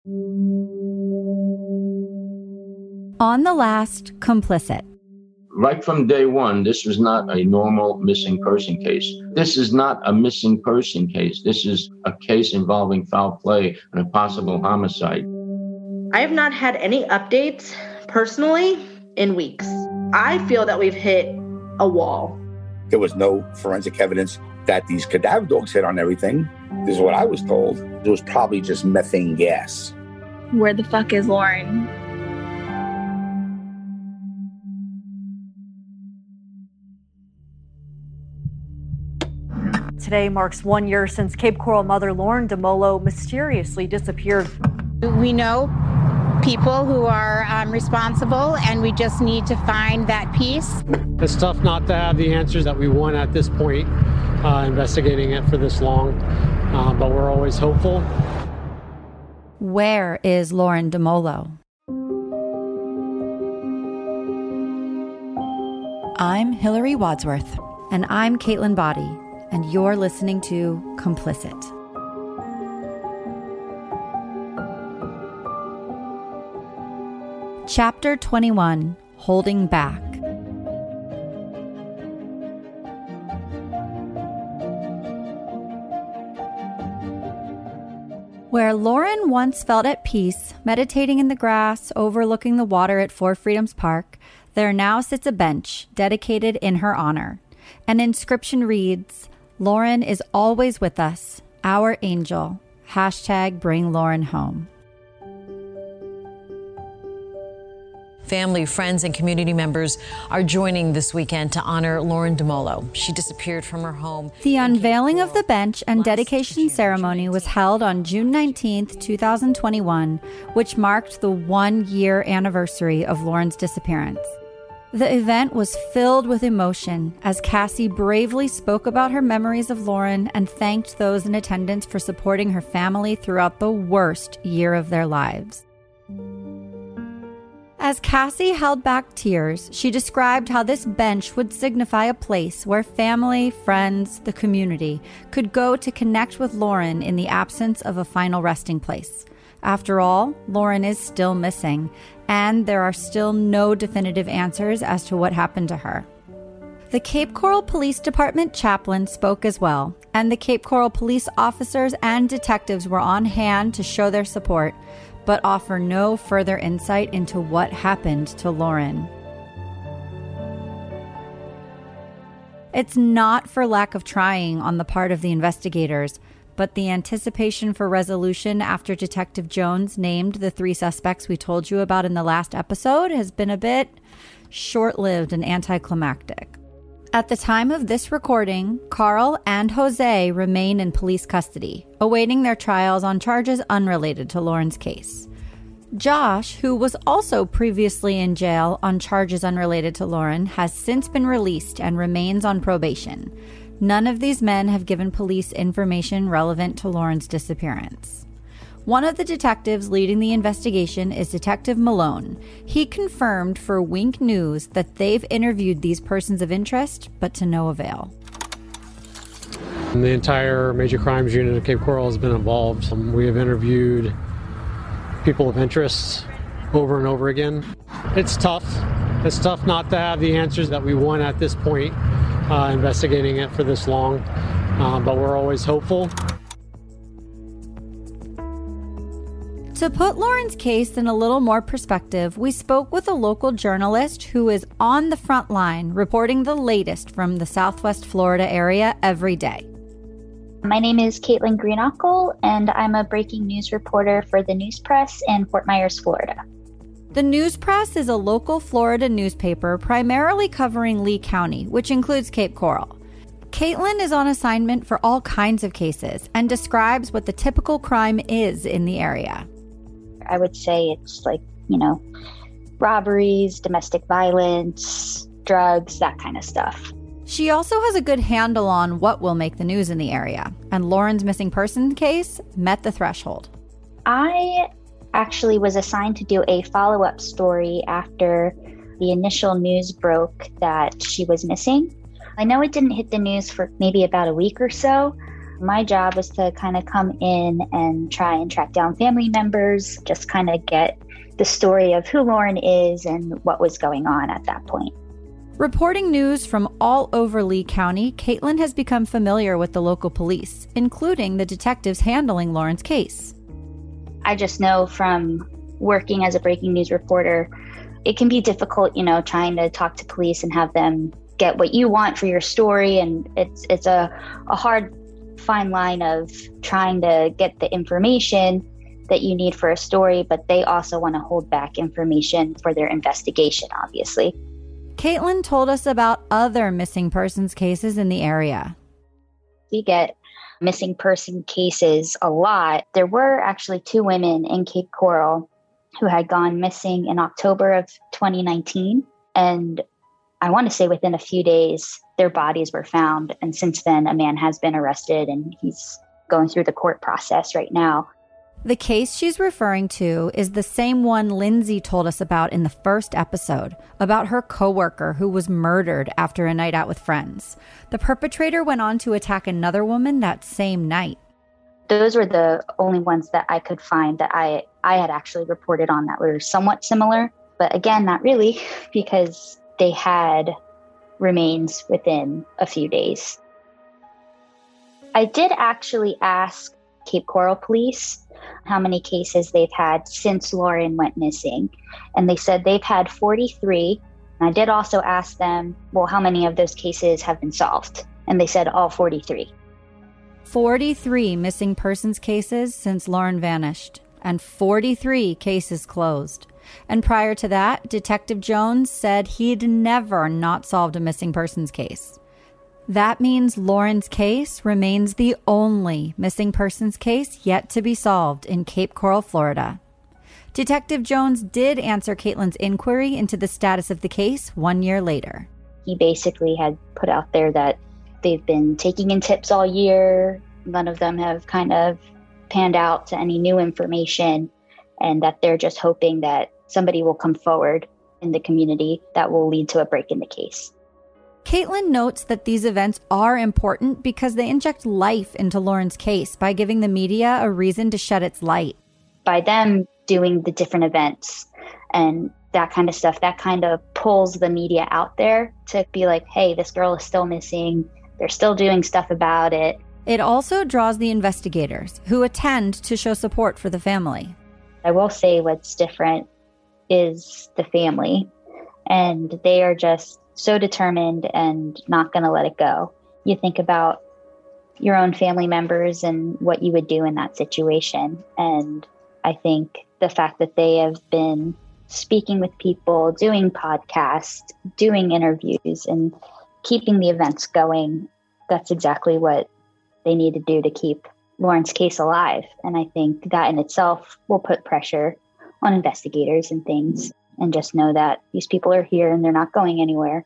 On the last Complicit. Right from day one, this was not a normal missing person case. This is not a missing person case. This is a case involving foul play and a possible homicide. I have not had any updates personally in weeks. I feel that we've hit a wall. There was no forensic evidence that these cadaver dogs hit on everything. This is what I was told. It was probably just methane gas. Where the fuck is Lauren? Today marks 1 year since Cape Coral mother Lauren DeMolo mysteriously disappeared. We know people who are responsible, and we just need to find that piece. It's tough not to have the answers that we want at this point, investigating it for this long, but we're always hopeful. Where is Lauren DeMolo? I'm Hillary Wadsworth. And I'm Caitlin Body. And you're listening to Complicit. Chapter 21, Holding Back. Where Lauren once felt at peace, meditating in the grass, overlooking the water at Four Freedoms Park, there now sits a bench dedicated in her honor. An inscription reads, "Lauren is always with us, our angel. #bring Lauren home." Family, friends, and community members are joining this weekend to honor Lauren DeMolo. She disappeared from her home. The unveiling of the bench and dedication ceremony was held on June 19th, 2021, which marked the 1-year anniversary of Lauren's disappearance. The event was filled with emotion as Cassie bravely spoke about her memories of Lauren and thanked those in attendance for supporting her family throughout the worst year of their lives. As Cassie held back tears, she described how this bench would signify a place where family, friends, the community could go to connect with Lauren in the absence of a final resting place. After all, Lauren is still missing, and there are still no definitive answers as to what happened to her. The Cape Coral Police Department chaplain spoke as well, and the Cape Coral police officers and detectives were on hand to show their support, but offer no further insight into what happened to Lauren. It's not for lack of trying on the part of the investigators, but the anticipation for resolution after Detective Jones named the 3 suspects we told you about in the last episode has been a bit short-lived and anticlimactic. At the time of this recording, Carl and Jose remain in police custody, awaiting their trials on charges unrelated to Lauren's case. Josh, who was also previously in jail on charges unrelated to Lauren, has since been released and remains on probation. None of these men have given police information relevant to Lauren's disappearance. One of the detectives leading the investigation is Detective Malone. He confirmed for Wink News that they've interviewed these persons of interest, but to no avail. The entire Major Crimes Unit of Cape Coral has been involved. We have interviewed people of interest over and over again. It's tough. It's tough not to have the answers that we want at this point, investigating it for this long, but we're always hopeful. To put Lauren's case in a little more perspective, we spoke with a local journalist who is on the front line reporting the latest from the Southwest Florida area every day. My name is Caitlin Greenackle, and I'm a breaking news reporter for the News Press in Fort Myers, Florida. The News Press is a local Florida newspaper primarily covering Lee County, which includes Cape Coral. Caitlin is on assignment for all kinds of cases and describes what the typical crime is in the area. I would say it's like, robberies, domestic violence, drugs, that kind of stuff. She also has a good handle on what will make the news in the area, and Lauren's missing person case met the threshold. I actually was assigned to do a follow-up story after the initial news broke that she was missing. I know it didn't hit the news for maybe about a week or so, My job was to kind of come in and try and track down family members, just kind of get the story of who Lauren is and what was going on at that point. Reporting news from all over Lee County, Caitlin has become familiar with the local police, including the detectives handling Lauren's case. I just know from working as a breaking news reporter, it can be difficult, trying to talk to police and have them get what you want for your story. And it's a hard fine line of trying to get the information that you need for a story, but they also want to hold back information for their investigation, obviously. Caitlin told us about other missing persons cases in the area. We get missing person cases a lot. There were actually 2 women in Cape Coral who had gone missing in October of 2019. And I want to say within a few days, their bodies were found. And since then, a man has been arrested and he's going through the court process right now. The case she's referring to is the same one Lindsay told us about in the first episode, about her coworker who was murdered after a night out with friends. The perpetrator went on to attack another woman that same night. Those were the only ones that I could find that I had actually reported on that were somewhat similar. But again, not really, because they had remains within a few days. I did actually ask Cape Coral Police how many cases they've had since Lauren went missing. And they said they've had 43. And I did also ask them, well, how many of those cases have been solved? And they said all 43. 43 missing persons cases since Lauren vanished, and 43 cases closed. And prior to that, Detective Jones said he'd never not solved a missing persons case. That means Lauren's case remains the only missing persons case yet to be solved in Cape Coral, Florida. Detective Jones did answer Caitlin's inquiry into the status of the case 1 year later. He basically had put out there that they've been taking in tips all year. None of them have kind of panned out to any new information, and that they're just hoping that somebody will come forward in the community that will lead to a break in the case. Caitlin notes that these events are important because they inject life into Lauren's case by giving the media a reason to shed its light. By them doing the different events and that kind of stuff, that kind of pulls the media out there to be like, hey, this girl is still missing. They're still doing stuff about it. It also draws the investigators who attend to show support for the family. I will say what's different is the family, and they are just so determined and not going to let it go. You think about your own family members and what you would do in that situation. And I think the fact that they have been speaking with people, doing podcasts, doing interviews, and keeping the events going, that's exactly what they need to do to keep Lauren's case alive. And I think that in itself will put pressure on investigators and things, and just know that these people are here and they're not going anywhere.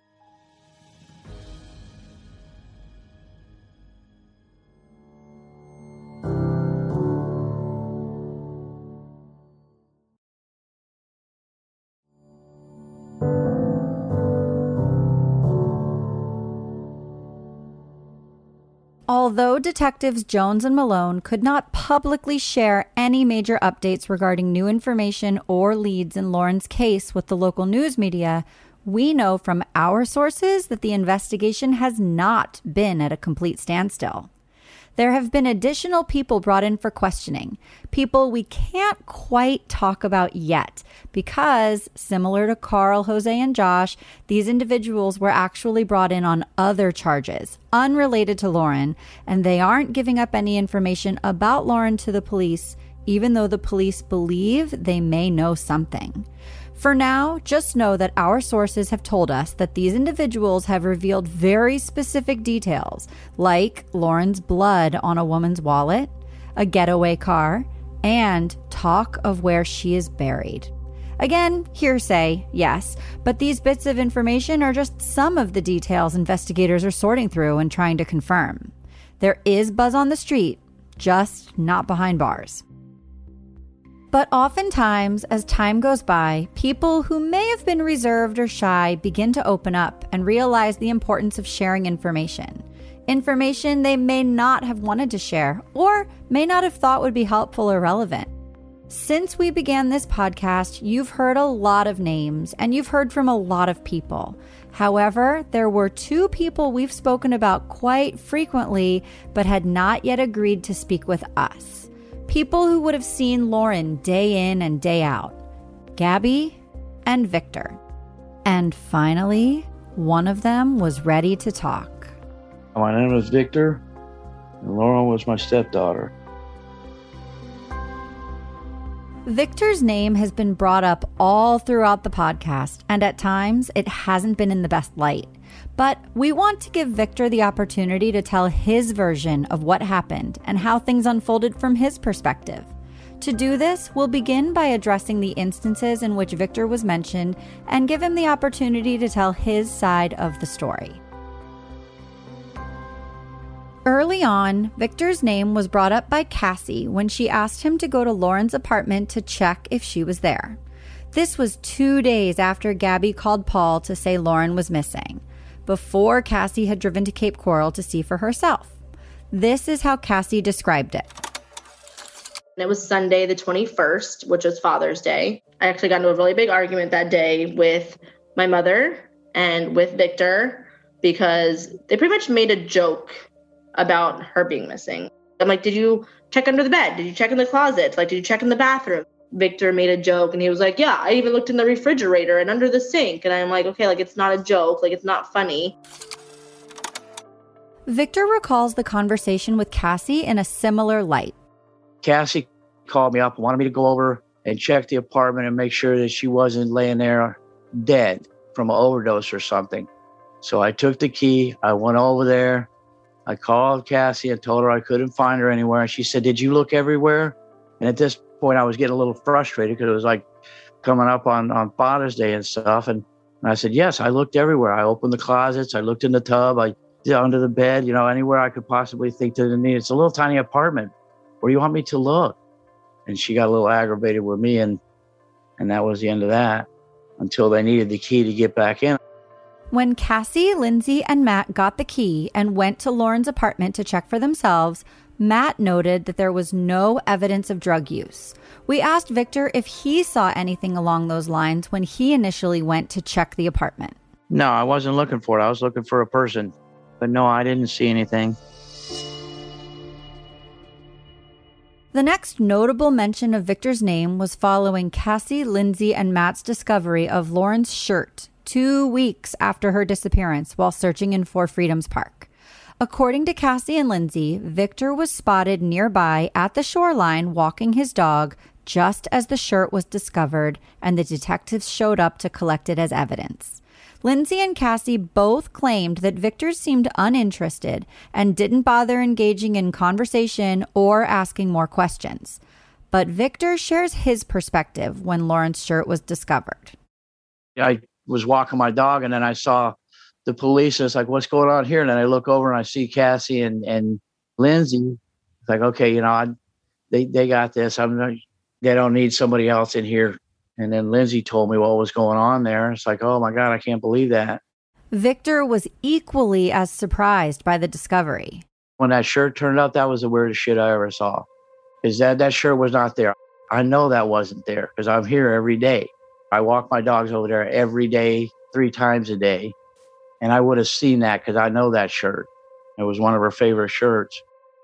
Although Detectives Jones and Malone could not publicly share any major updates regarding new information or leads in Lauren's case with the local news media, we know from our sources that the investigation has not been at a complete standstill. There have been additional people brought in for questioning, people we can't quite talk about yet, because similar to Carl, Jose, and Josh, these individuals were actually brought in on other charges, unrelated to Lauren, and they aren't giving up any information about Lauren to the police, even though the police believe they may know something. For now, just know that our sources have told us that these individuals have revealed very specific details, like Lauren's blood on a woman's wallet, a getaway car, and talk of where she is buried. Again, hearsay, yes, but these bits of information are just some of the details investigators are sorting through and trying to confirm. There is buzz on the street, just not behind bars. But oftentimes, as time goes by, people who may have been reserved or shy begin to open up and realize the importance of sharing information. information they may not have wanted to share or may not have thought would be helpful or relevant. Since we began this podcast, you've heard a lot of names and you've heard from a lot of people. However, there were 2 people we've spoken about quite frequently but had not yet agreed to speak with us. People who would have seen Lauren day in and day out. Gabby and Victor. And finally, one of them was ready to talk. My name is Victor, and Lauren was my stepdaughter. Victor's name has been brought up all throughout the podcast, and at times it hasn't been in the best light. But we want to give Victor the opportunity to tell his version of what happened and how things unfolded from his perspective. To do this, we'll begin by addressing the instances in which Victor was mentioned and give him the opportunity to tell his side of the story. Early on, Victor's name was brought up by Cassie when she asked him to go to Lauren's apartment to check if she was there. This was 2 days after Gabby called Paul to say Lauren was missing, before Cassie had driven to Cape Coral to see for herself. This is how Cassie described it. It was Sunday the 21st, which was Father's Day. I actually got into a really big argument that day with my mother and with Victor because they pretty much made a joke about her being missing. I'm like, did you check under the bed? Did you check in the closet? Like, did you check in the bathroom? Victor made a joke and he was like, yeah, I even looked in the refrigerator and under the sink. And I'm like, okay, like, it's not a joke. Like, it's not funny. Victor recalls the conversation with Cassie in a similar light. Cassie called me up and wanted me to go over and check the apartment and make sure that she wasn't laying there dead from an overdose or something. So I took the key. I went over there. I called Cassie and told her I couldn't find her anywhere. And she said, did you look everywhere? And at this point, I was getting a little frustrated because it was like coming up on Father's Day and stuff. And I said, yes, I looked everywhere. I opened the closets. I looked in the tub. I did under the bed, anywhere I could possibly think to the need. It's a little tiny apartment. Where do you want me to look? And she got a little aggravated with me. And that was the end of that until they needed the key to get back in. When Cassie, Lindsay, and Matt got the key and went to Lauren's apartment to check for themselves, Matt noted that there was no evidence of drug use. We asked Victor if he saw anything along those lines when he initially went to check the apartment. No, I wasn't looking for it. I was looking for a person. But no, I didn't see anything. The next notable mention of Victor's name was following Cassie, Lindsay, and Matt's discovery of Lauren's shirt 2 weeks after her disappearance while searching in Four Freedoms Park. According to Cassie and Lindsay, Victor was spotted nearby at the shoreline walking his dog just as the shirt was discovered, and the detectives showed up to collect it as evidence. Lindsay and Cassie both claimed that Victor seemed uninterested and didn't bother engaging in conversation or asking more questions. But Victor shares his perspective when Lauren's shirt was discovered. I was walking my dog and then I saw the police. And it's like, what's going on here? And then I look over and I see Cassie and Lindsay. It's like, okay, they got this. They don't need somebody else in here. And then Lindsay told me what was going on there. It's like, oh my God, I can't believe that. Victor was equally as surprised by the discovery. When that shirt turned up, that was the weirdest shit I ever saw. Is that shirt was not there. I know that wasn't there because I'm here every day. I walk my dogs over there every day, 3 times a day. And I would have seen that because I know that shirt. It was one of her favorite shirts.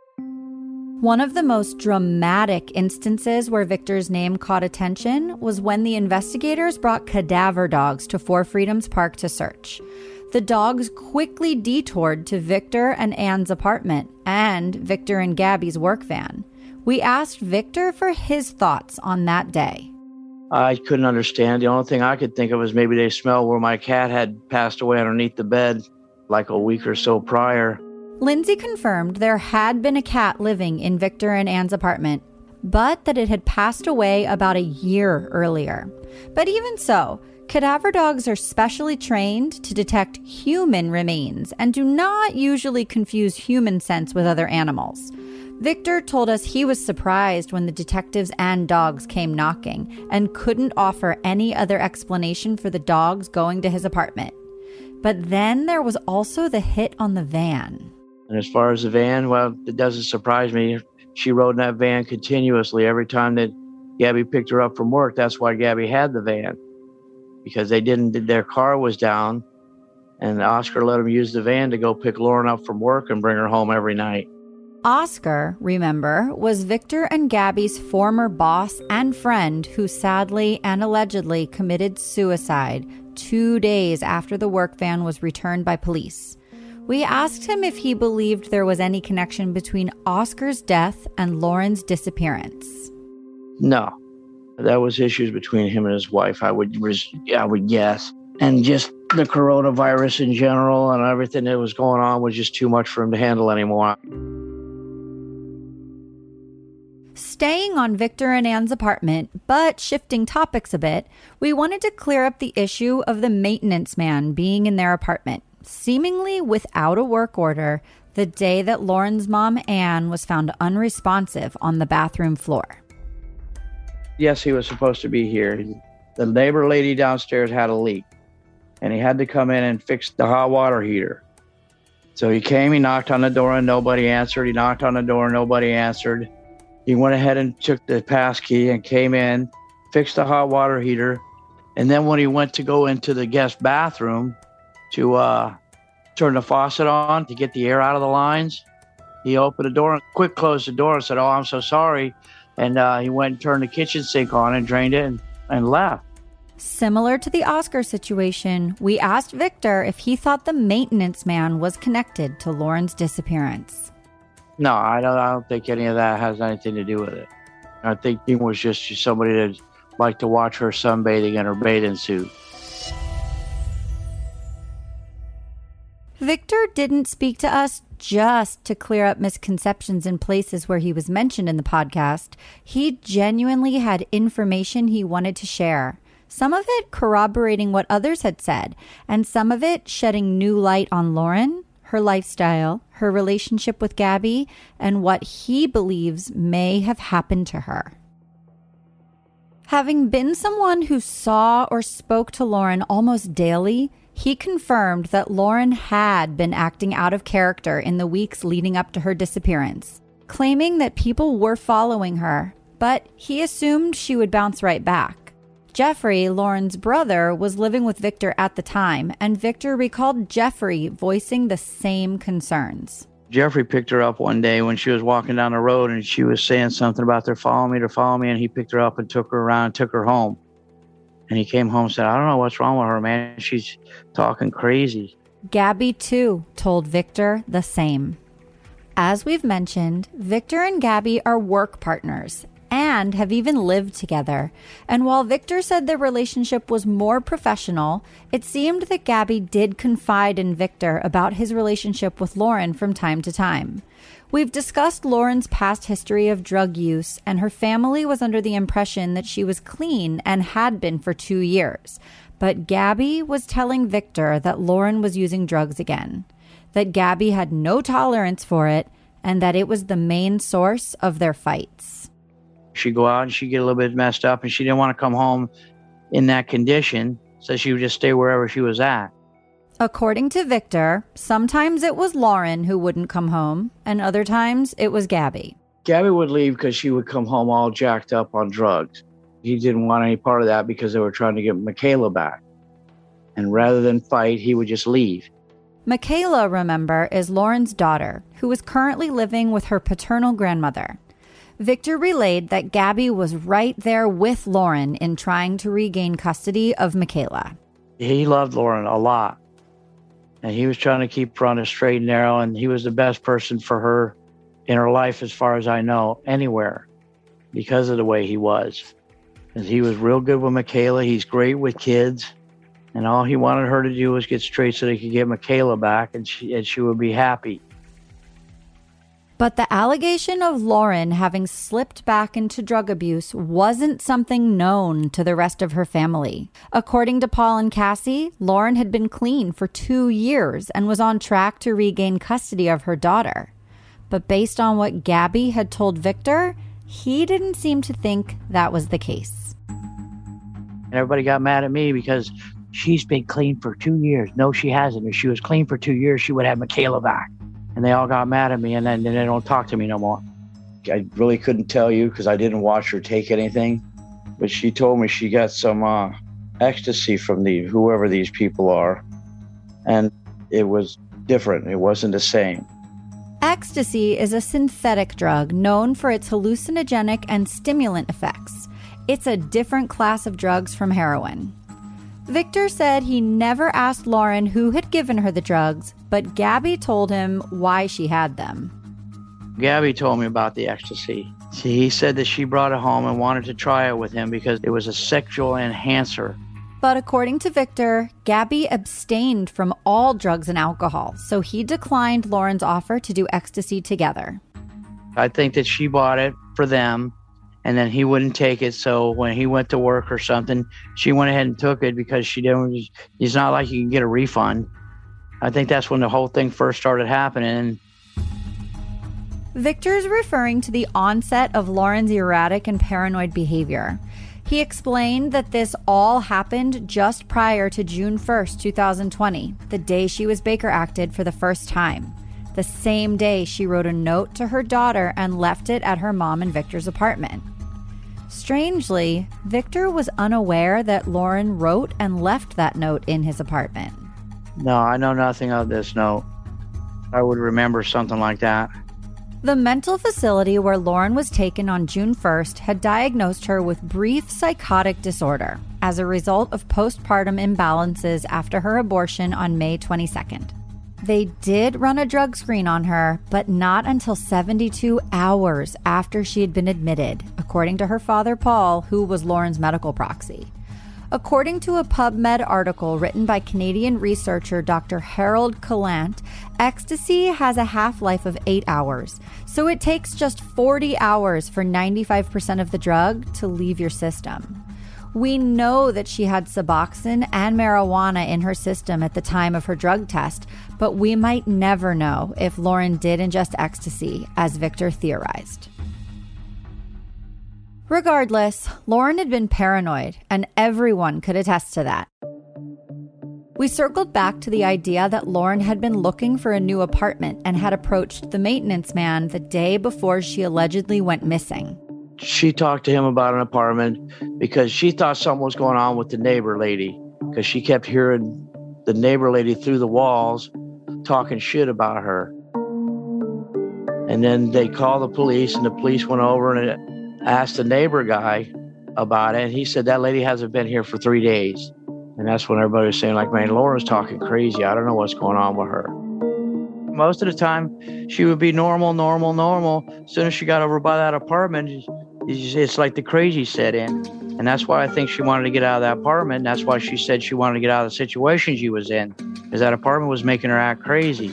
One of the most dramatic instances where Victor's name caught attention was when the investigators brought cadaver dogs to Four Freedoms Park to search. The dogs quickly detoured to Victor and Anne's apartment and Victor and Gabby's work van. We asked Victor for his thoughts on that day. I couldn't understand. The only thing I could think of was maybe they smelled where my cat had passed away underneath the bed like a week or so prior. Lindsay confirmed there had been a cat living in Victor and Anne's apartment, but that it had passed away about a year earlier. But even so, cadaver dogs are specially trained to detect human remains and do not usually confuse human scents with other animals. Victor told us he was surprised when the detectives and dogs came knocking and couldn't offer any other explanation for the dogs going to his apartment. But then there was also the hit on the van. And as far as the van, well, it doesn't surprise me. She rode in that van continuously every time that Gabby picked her up from work. That's why Gabby had the van, because their car was down, and Oscar let them use the van to go pick Lauren up from work and bring her home every night. Oscar, remember, was Victor and Gabby's former boss and friend who sadly and allegedly committed suicide 2 days after the work van was returned by police. We asked him if he believed there was any connection between Oscar's death and Lauren's disappearance. No, that was issues between him and his wife, I would guess. And just the coronavirus in general and everything that was going on was just too much for him to handle anymore. Staying on Victor and Ann's apartment, but shifting topics a bit, we wanted to clear up the issue of the maintenance man being in their apartment, seemingly without a work order, the day that Lauren's mom, Ann, was found unresponsive on the bathroom floor. Yes, he was supposed to be here. The neighbor lady downstairs had a leak, and he had to come in and fix the hot water heater. So he came, he knocked on the door, and nobody answered. He knocked on the door, nobody answered. He went ahead and took the pass key and came in, fixed the hot water heater. And then when he went to go into the guest bathroom to turn the faucet on to get the air out of the lines, he opened the door and quick closed the door and said, "Oh, I'm so sorry." And he went and turned the kitchen sink on and drained it and left. Similar to the Oscar situation, we asked Victor if he thought the maintenance man was connected to Lauren's disappearance. No, I don't think any of that has anything to do with it. I think he was just somebody that liked to watch her sunbathing in her bathing suit. Victor didn't speak to us just to clear up misconceptions in places where he was mentioned in the podcast. He genuinely had information he wanted to share. Some of it corroborating what others had said, and some of it shedding new light on Lauren, her lifestyle, her relationship with Gabby, and what he believes may have happened to her. Having been someone who saw or spoke to Lauren almost daily, he confirmed that Lauren had been acting out of character in the weeks leading up to her disappearance, claiming that people were following her, but he assumed she would bounce right back. Jeffrey, Lauren's brother, was living with Victor at the time, and Victor recalled Jeffrey voicing the same concerns. Jeffrey picked her up one day when she was walking down the road, and she was saying something about they're following me, and he picked her up and took her around and took her home. And he came home and said, "I don't know what's wrong with her, man. She's talking crazy." Gabby, too, told Victor the same. As we've mentioned, Victor and Gabby are work partners and have even lived together. And while Victor said their relationship was more professional, it seemed that Gabby did confide in Victor about his relationship with Lauren from time to time. We've discussed Lauren's past history of drug use, and her family was under the impression that she was clean and had been for 2 years. But Gabby was telling Victor that Lauren was using drugs again, that Gabby had no tolerance for it, and that it was the main source of their fights. She'd go out and she'd get a little bit messed up, and she didn't want to come home in that condition, so she would just stay wherever she was at. According to Victor, sometimes it was Lauren who wouldn't come home, and other times it was Gabby. Gabby would leave because she would come home all jacked up on drugs. He didn't want any part of that because they were trying to get Michaela back. And rather than fight, he would just leave. Michaela, remember, is Lauren's daughter, who is currently living with her paternal grandmother. Victor relayed that Gabby was right there with Lauren in trying to regain custody of Michaela. He loved Lauren a lot, and he was trying to keep her on a straight and narrow, and he was the best person for her in her life, as far as I know, anywhere, because of the way he was. And he was real good with Michaela. He's great with kids, and all he wanted her to do was get straight so they could get Michaela back, and she would be happy. But the allegation of Lauren having slipped back into drug abuse wasn't something known to the rest of her family. According to Paul and Cassie, Lauren had been clean for 2 years and was on track to regain custody of her daughter. But based on what Gabby had told Victor, he didn't seem to think that was the case. Everybody got mad at me because she's been clean for 2 years. No, she hasn't. If she was clean for 2 years, she would have Michaela back. and they all got mad at me, and then they don't talk to me no more. I really couldn't tell you because I didn't watch her take anything, but she told me she got some ecstasy from whoever these people are, and it was different. It wasn't the same. Ecstasy is a synthetic drug known for its hallucinogenic and stimulant effects. It's a different class of drugs from heroin. Victor said he never asked Lauren who had given her the drugs, but Gabby told him why she had them. Gabby told me about the ecstasy. He said that she brought it home and wanted to try it with him because it was a sexual enhancer. But according to Victor, Gabby abstained from all drugs and alcohol, so he declined Lauren's offer to do ecstasy together. I think that she bought it for them, and then he wouldn't take it, so when he went to work or something, she went ahead and took it because she didn't. It's not like you can get a refund. I think that's when the whole thing first started happening. Victor's referring to the onset of Lauren's erratic and paranoid behavior. He explained that this all happened just prior to June 1st, 2020, the day she was Baker acted for the first time. The same day she wrote a note to her daughter and left it at her mom and Victor's apartment. Strangely, Victor was unaware that Lauren wrote and left that note in his apartment. No, I know nothing of this note. I would remember something like that. The mental facility where Lauren was taken on June 1st had diagnosed her with brief psychotic disorder as a result of postpartum imbalances after her abortion on May 22nd. They did run a drug screen on her, but not until 72 hours after she had been admitted, according to her father, Paul, who was Lauren's medical proxy. According to a PubMed article written by Canadian researcher Dr. Harold Callant, ecstasy has a half-life of 8 hours, so it takes just 40 hours for 95% of the drug to leave your system. We know that she had Suboxone and marijuana in her system at the time of her drug test, but we might never know if Lauren did ingest ecstasy, as Victor theorized. Regardless, Lauren had been paranoid, and everyone could attest to that. We circled back to the idea that Lauren had been looking for a new apartment and had approached the maintenance man the day before she allegedly went missing. She talked to him about an apartment because she thought something was going on with the neighbor lady, because she kept hearing the neighbor lady through the walls talking shit about her. And then they called the police, and the police went over and asked the neighbor guy about it. He said that lady hasn't been here for 3 days. And that's when everybody was saying, like, man, Laura's talking crazy. I don't know what's going on with her. Most of the time, she would be normal. As soon as she got over by that apartment, it's like the crazy set in. And that's why I think she wanted to get out of that apartment. And that's why she said she wanted to get out of the situation she was in, because that apartment was making her act crazy.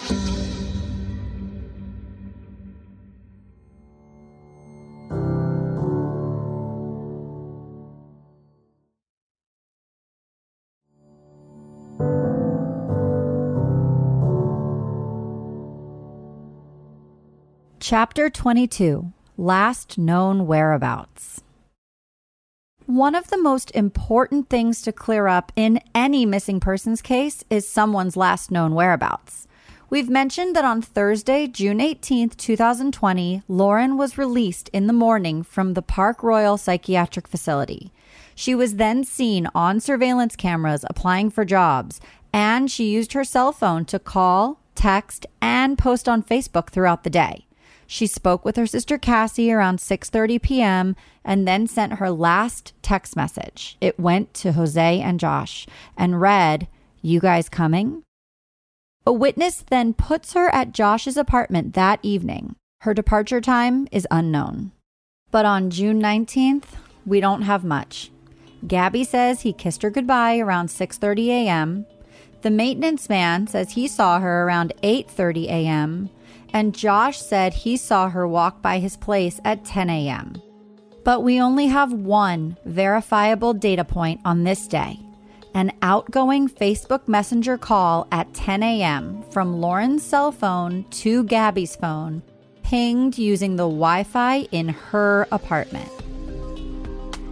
Chapter 22, Last Known Whereabouts. One of the most important things to clear up in any missing persons case is someone's last known whereabouts. We've mentioned that on Thursday, June 18th, 2020, Lauren was released in the morning from the Park Royal Psychiatric Facility. She was then seen on surveillance cameras applying for jobs, and she used her cell phone to call, text, and post on Facebook throughout the day. She spoke with her sister Cassie around 6:30 p.m. and then sent her last text message. It went to Jose and Josh and read, "You guys coming?" A witness then puts her at Josh's apartment that evening. Her departure time is unknown. But on June 19th, we don't have much. Gabby says he kissed her goodbye around 6:30 a.m. The maintenance man says he saw her around 8:30 a.m. And Josh said he saw her walk by his place at 10 a.m. But we only have one verifiable data point on this day. An outgoing Facebook Messenger call at 10 a.m. from Lauren's cell phone to Gabby's phone, pinged using the Wi-Fi in her apartment.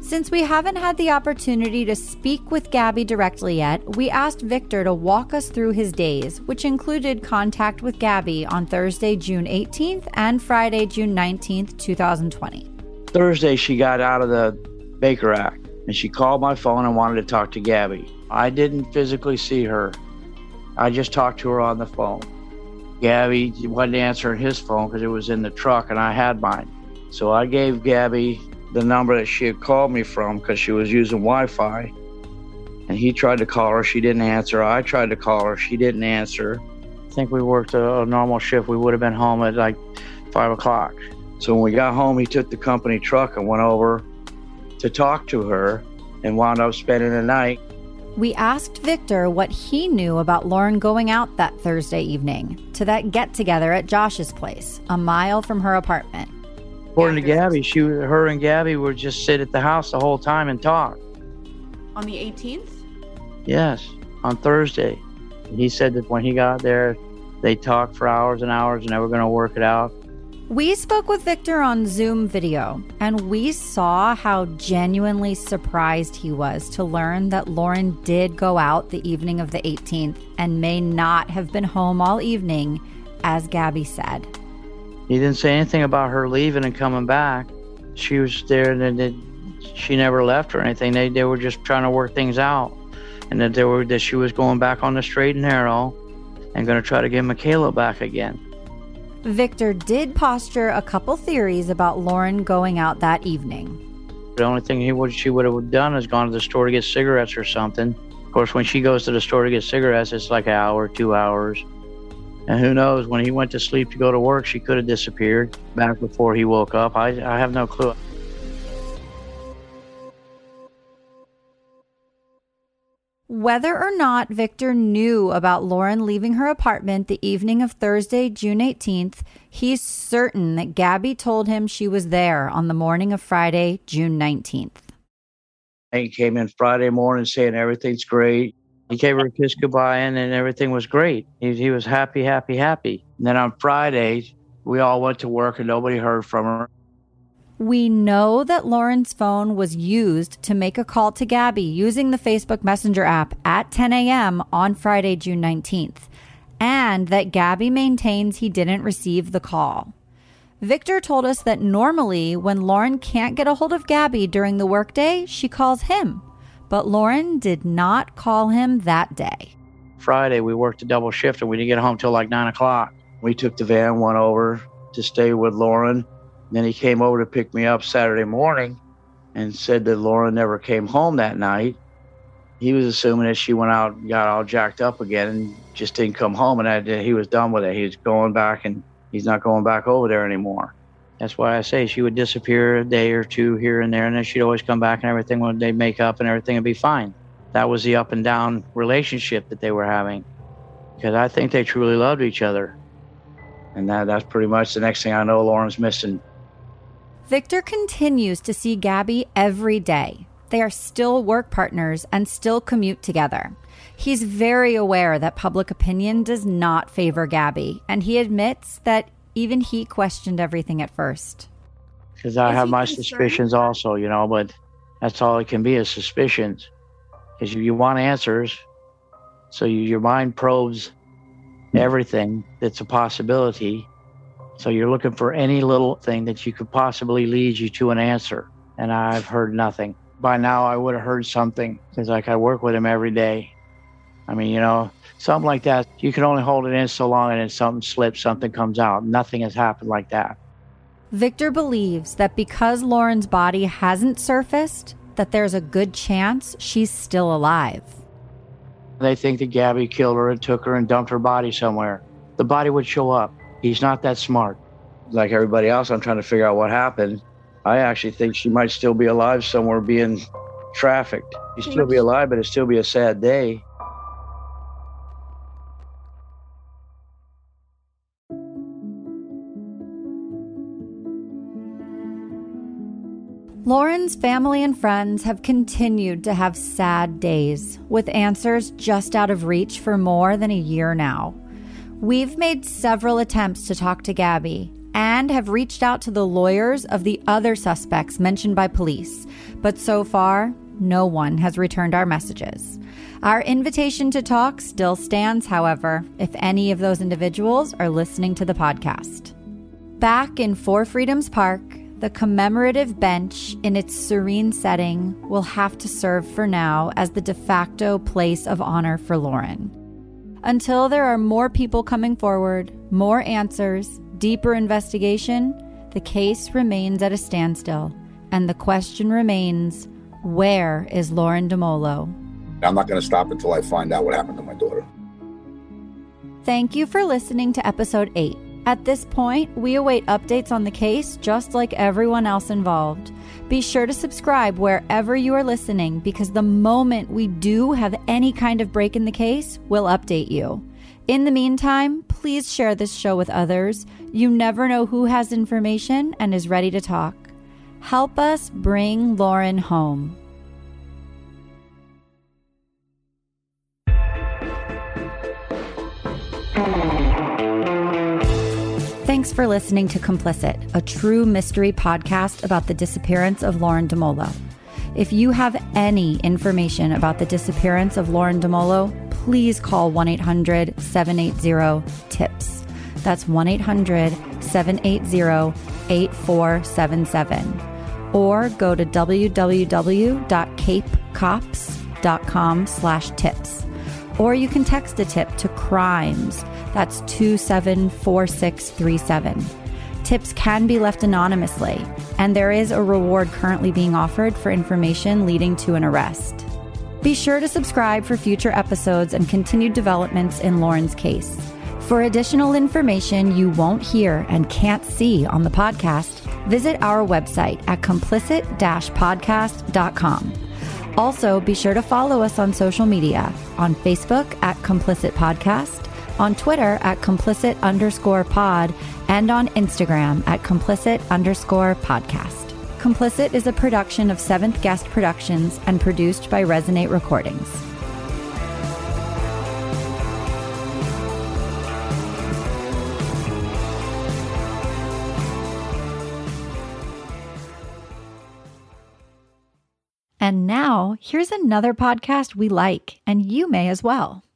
Since we haven't had the opportunity to speak with Gabby directly yet, we asked Victor to walk us through his days, which included contact with Gabby on Thursday, June 18th and Friday, June 19th, 2020. Thursday, she got out of the Baker Act, and she called my phone and wanted to talk to Gabby. I didn't physically see her. I just talked to her on the phone. Gabby wasn't answering his phone because it was in the truck, and I had mine. So I gave Gabby the number that she had called me from because she was using Wi-Fi. And he tried to call her. She didn't answer. I tried to call her. She didn't answer. I think we worked a normal shift. We would have been home at like 5 o'clock. So when we got home, he took the company truck and went over to talk to her and wound up spending the night. We asked Victor what he knew about Lauren going out that Thursday evening to that get-together at Josh's place, a mile from her apartment. According to Gabby, her and Gabby would just sit at the house the whole time and talk. On the 18th? Yes, on Thursday. He said that when he got there, they talked for hours and hours and they were going to work it out. We spoke with Victor on Zoom video, and we saw how genuinely surprised he was to learn that Lauren did go out the evening of the 18th and may not have been home all evening, as Gabby said. He didn't say anything about her leaving and coming back. She was there and she never left or anything. They were just trying to work things out, and that she was going back on the straight and narrow and going to try to get Michaela back again. Victor did posture a couple theories about Lauren going out that evening. The only thing she would have done is gone to the store to get cigarettes or something. Of course, when she goes to the store to get cigarettes, it's like an hour, 2 hours. And who knows, when he went to sleep to go to work, she could have disappeared back before he woke up. I have no clue. Whether or not Victor knew about Lauren leaving her apartment the evening of Thursday, June 18th, he's certain that Gabby told him she was there on the morning of Friday, June 19th. He came in Friday morning saying everything's great. He gave her a kiss goodbye and everything was great. He was happy, happy, happy. And then on Friday, we all went to work and nobody heard from her. We know that Lauren's phone was used to make a call to Gabby using the Facebook Messenger app at 10 a.m. on Friday, June 19th, and that Gabby maintains he didn't receive the call. Victor told us that normally when Lauren can't get a hold of Gabby during the workday, she calls him, but Lauren did not call him that day. Friday, we worked a double shift and we didn't get home till like 9 o'clock. We took the van, went over to stay with Lauren. Then he came over to pick me up Saturday morning and said that Lauren never came home that night. He was assuming that she went out and got all jacked up again and just didn't come home, and that he was done with it. He was going back and he's not going back over there anymore. That's why I say she would disappear a day or two here and there, and then she'd always come back and everything would, they'd make up and everything would be fine. That was the up and down relationship that they were having, because I think they truly loved each other. And that's pretty much the next thing I know, Lauren's missing. Victor continues to see Gabby every day. They are still work partners and still commute together. He's very aware that public opinion does not favor Gabby, and he admits that even he questioned everything at first. Because I have my suspicions also, but that's all it can be is suspicions. Because you want answers, so your mind probes everything that's a possibility. So you're looking for any little thing that you could possibly lead you to an answer. And I've heard nothing. By now, I would have heard something, because I work with him every day. I mean, something like that, you can only hold it in so long and then something slips, something comes out. Nothing has happened like that. Victor believes that because Lauren's body hasn't surfaced, that there's a good chance she's still alive. They think that Gabby killed her and took her and dumped her body somewhere. The body would show up. He's not that smart. Like everybody else, I'm trying to figure out what happened. I actually think she might still be alive somewhere being trafficked. She'd still be alive, but it'd still be a sad day. Lauren's family and friends have continued to have sad days, with answers just out of reach for more than a year now. We've made several attempts to talk to Gabby and have reached out to the lawyers of the other suspects mentioned by police, But so far, no one has returned our messages. Our invitation to talk still stands, however, if any of those individuals are listening to the podcast. Back in Four Freedoms Park, the commemorative bench in its serene setting will have to serve for now as the de facto place of honor for Lauren. Until there are more people coming forward, more answers, deeper investigation, the case remains at a standstill, and the question remains, where is Lauren DeMolo? I'm not going to stop until I find out what happened to my daughter. Thank you for listening to episode 8. At this point, we await updates on the case just like everyone else involved. Be sure to subscribe wherever you are listening, because the moment we do have any kind of break in the case, we'll update you. In the meantime, please share this show with others. You never know who has information and is ready to talk. Help us bring Lauren home. Thanks for listening to Complicit, a true mystery podcast about the disappearance of Lauren DeMolo. If you have any information about the disappearance of Lauren DeMolo, please call 1-800-780-TIPS. That's 1-800-780-8477. Or go to www.capecops.com/tips. Or you can text a tip to CRIMES. That's 274637. Tips can be left anonymously, and there is a reward currently being offered for information leading to an arrest. Be sure to subscribe for future episodes and continued developments in Lauren's case. For additional information you won't hear and can't see on the podcast, visit our website at complicit-podcast.com. Also, be sure to follow us on social media, on Facebook at Complicit Podcast, on Twitter at complicit_pod, and on Instagram at complicit_podcast. Complicit is a production of Seventh Guest Productions and produced by Resonate Recordings. And now, here's another podcast we like, and you may as well.